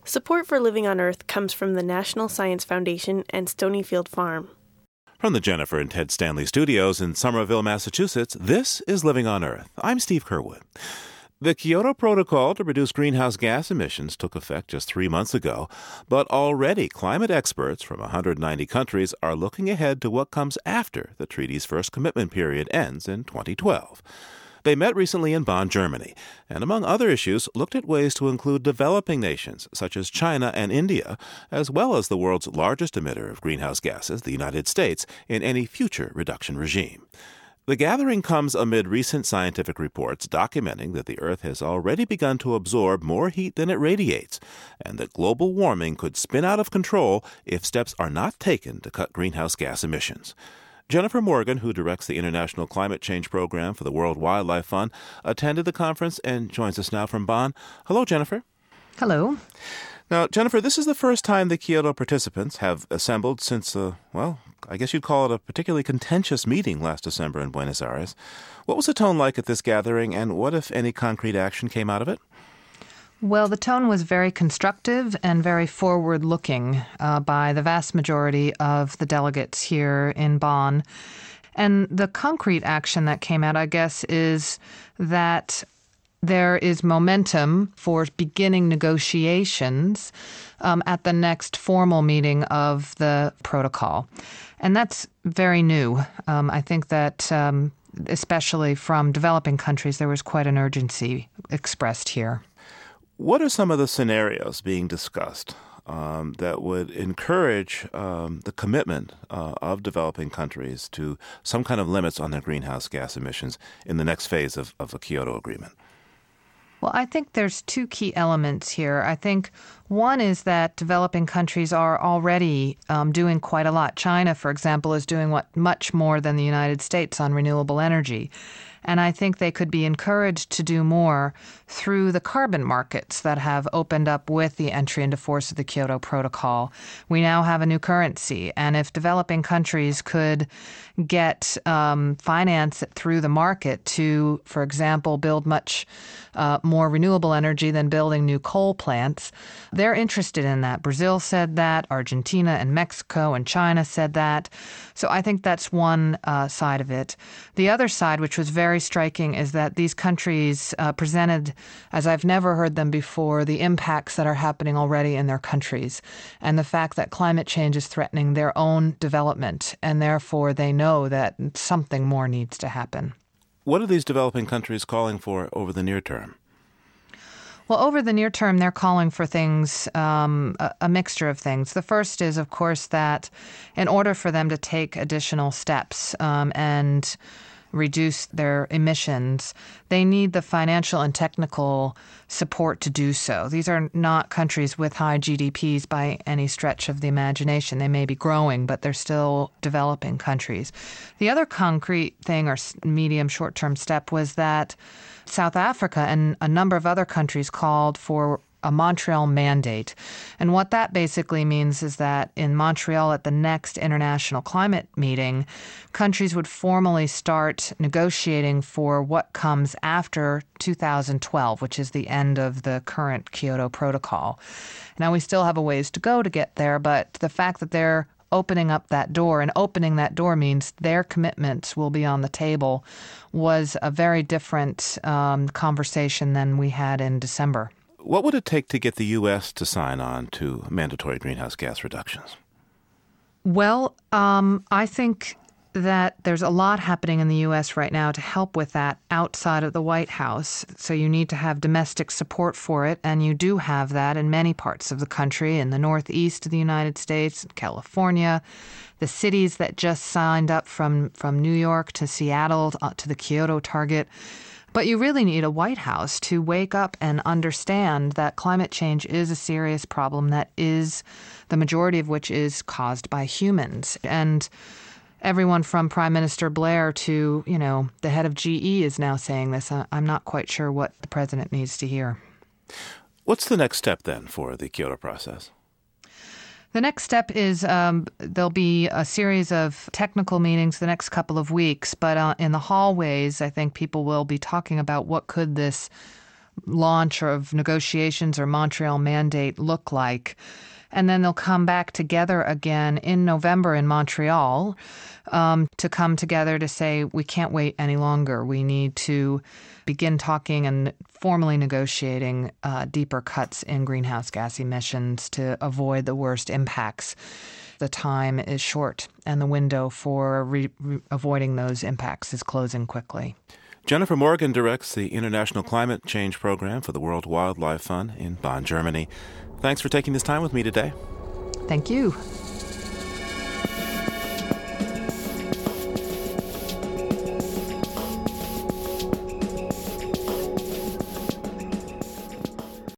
Support for Living on Earth comes from the National Science Foundation and Stonyfield Farm. From the Jennifer and Ted Stanley Studios in Somerville, Massachusetts, this is Living on Earth. I'm Steve Curwood. The Kyoto Protocol to reduce greenhouse gas emissions took effect just 3 months ago, but already climate experts from 190 countries are looking ahead to what comes after the treaty's first commitment period ends in 2012. They met recently in Bonn, Germany, and among other issues, looked at ways to include developing nations such as China and India, as well as the world's largest emitter of greenhouse gases, the United States, in any future reduction regime. The gathering comes amid recent scientific reports documenting that the Earth has already begun to absorb more heat than it radiates, and that global warming could spin out of control if steps are not taken to cut greenhouse gas emissions. Jennifer Morgan, who directs the International Climate Change Program for the World Wildlife Fund, attended the conference and joins us now from Bonn. Hello, Jennifer. Hello. Now, Jennifer, this is the first time the Kyoto participants have assembled since, I guess you'd call it a particularly contentious meeting last December in Buenos Aires. What was the tone like at this gathering, and what, if any, concrete action came out of it? Well, the tone was very constructive and very forward-looking by the vast majority of the delegates here in Bonn. And the concrete action that came out, I guess, is that there is momentum for beginning negotiations at the next formal meeting of the protocol. And that's very new. I think that especially from developing countries, there was quite an urgency expressed here. What are some of the scenarios being discussed that would encourage the commitment of developing countries to some kind of limits on their greenhouse gas emissions in the next phase of the Kyoto Agreement? Well, I think there's two key elements here. I think one is that developing countries are already doing quite a lot. China, for example, is doing much more than the United States on renewable energy. And I think they could be encouraged to do more through the carbon markets that have opened up with the entry into force of the Kyoto Protocol. We now have a new currency. And if developing countries could get finance through the market to, for example, build much more renewable energy than building new coal plants, they're interested in that. Brazil said that, Argentina and Mexico and China said that. So I think that's one side of it. The other side, which was very striking, is that these countries presented, as I've never heard them before, the impacts that are happening already in their countries and the fact that climate change is threatening their own development, and therefore they know that something more needs to happen. What are these developing countries calling for over the near term? Well, over the near term, they're calling for things, a mixture of things. The first is, of course, that in order for them to take additional steps and reduce their emissions, they need the financial and technical support to do so. These are not countries with high GDPs by any stretch of the imagination. They may be growing, but they're still developing countries. The other concrete thing or medium short-term step was that South Africa and a number of other countries called for a Montreal mandate. And what that basically means is that in Montreal at the next international climate meeting, countries would formally start negotiating for what comes after 2012, which is the end of the current Kyoto Protocol. Now, we still have a ways to go to get there, but the fact that they're opening up that door, and opening that door means their commitments will be on the table, was a very different conversation than we had in December. What would it take to get the U.S. to sign on to mandatory greenhouse gas reductions? Well, I think that there's a lot happening in the U.S. right now to help with that outside of the White House. So you need to have domestic support for it, and you do have that in many parts of the country, in the northeast of the United States, California, the cities that just signed up from New York to Seattle to the Kyoto target. But you really need a White House to wake up and understand that climate change is a serious problem that is, the majority of which is caused by humans. And everyone from Prime Minister Blair to, the head of GE is now saying this. I'm not quite sure what the president needs to hear. What's the next step then for the Kyoto process? The next step is there'll be a series of technical meetings the next couple of weeks, but in the hallways, I think people will be talking about what could this launch of negotiations or Montreal Mandate look like? And then they'll come back together again in November in Montreal to come together to say, we can't wait any longer. We need to begin talking and formally negotiating deeper cuts in greenhouse gas emissions to avoid the worst impacts. The time is short, and the window for avoiding those impacts is closing quickly. Jennifer Morgan directs the International Climate Change Program for the World Wildlife Fund in Bonn, Germany. Thanks for taking this time with me today. Thank you.